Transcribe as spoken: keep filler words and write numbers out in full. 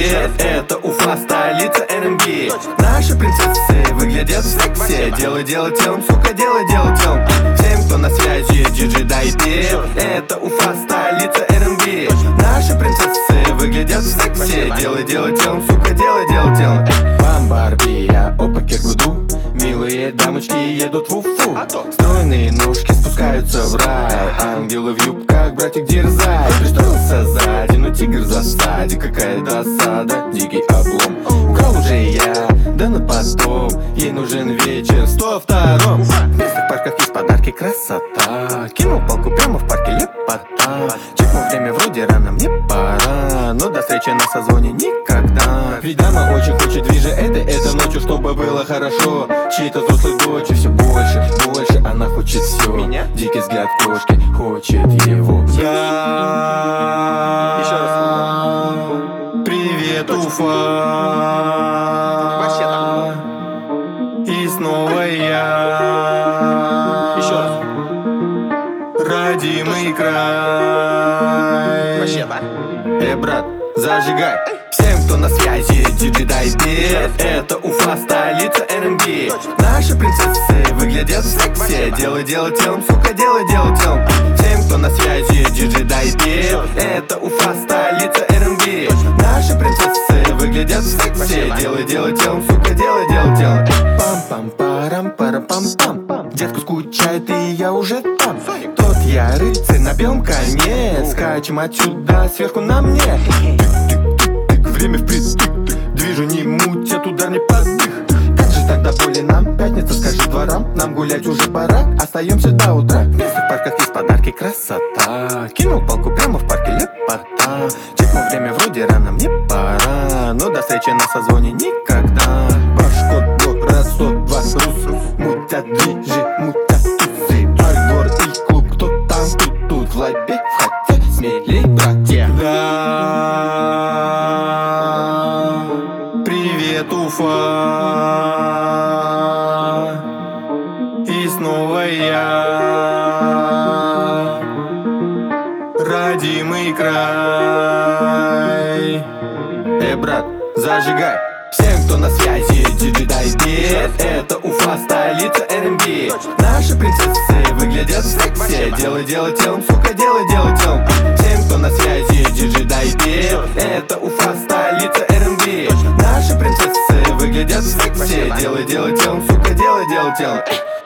Это Уфа, столица эр энд би. Наши принцессы выглядят секси. Делай, делай телом, сука, делай, делай телом. Всем, кто на связи, диджей дай бит. Это Уфа, столица эр энд би. Наши принцессы выглядят секси. Делай, делай телом, сука, делай, делай телом. Бамбарбия, опа, киргуду. Милые дамочки едут в Уфу. Стройные ножки спускаются в рай. Ангелы в юбках, братик, дерзай. Пристроился сзади, но тигр в засаде. Какая досада, дикий облом. Украл уже я, да на потом. Ей нужен вечер в сто втором. В местных парках есть подарки, красота. Кинул палку прямо в парке, лепота. Чекнул время, вроде рано, мне пора. Но до встречи на созвоне никогда. Ведь дама очень хочет движа этой, этой ночью, чтобы было хорошо. Чьей-то взрослой дочери все больше, больше. Она хочет все. Меня? Дикий взгляд кошки хочет его. Я... Еще раз. Привет, Уфа. Вообще так. И снова я. Еще раз. Родимый край. Вообще, да? Эй, брат, зажигай. Всем, кто на связи, диджей дай бит. Это Уфа, столица эр энд би. Наши принцессы выглядят секси. Делай, делай телом, сука, делай, делай телом. Всем, кто на связи, диджей дай бит. Это Уфа, столица эр энд би. Наши принцессы выглядят секси. Делай, делай телом, сука, делай, делай телом. Пам-пам-парам-парам-пам-пам. Детка скучает, и я уже там. Тот я рыцарь на белом коне. Скачем отсюда сверху на мне. Время впритык, движу не мутят, удар не поддых. Как же тогда более нам? Пятница, скажи дворам, нам гулять уже пора. Остаемся до утра. В местных парках есть подарки, красота. Кинул палку прямо в парке, лепота. Чекнул время, вроде рано, мне пора. Но до встречи на созвоне никогда. Башкот, город, сто два русов. Мутят движи, мутят тусы. Альбор и клуб, кто там, тут, тут. В лобе, в хате, смелей, братья. Да. Привет, Уфа. И снова я. Родимый край. Эй, брат, зажигай. Всем, кто на связи, диджей дай бит. Это Уфа, столица эр энд би. Наши принцессы выглядят секси. Делай, делай телом, сука, делай, делай телом. Всем, кто на связи, диджей дай бит. Это Уфа, столица эр энд би. Наши принцессы выглядят секси. Делай, делай телом, сука, делай, делай телом.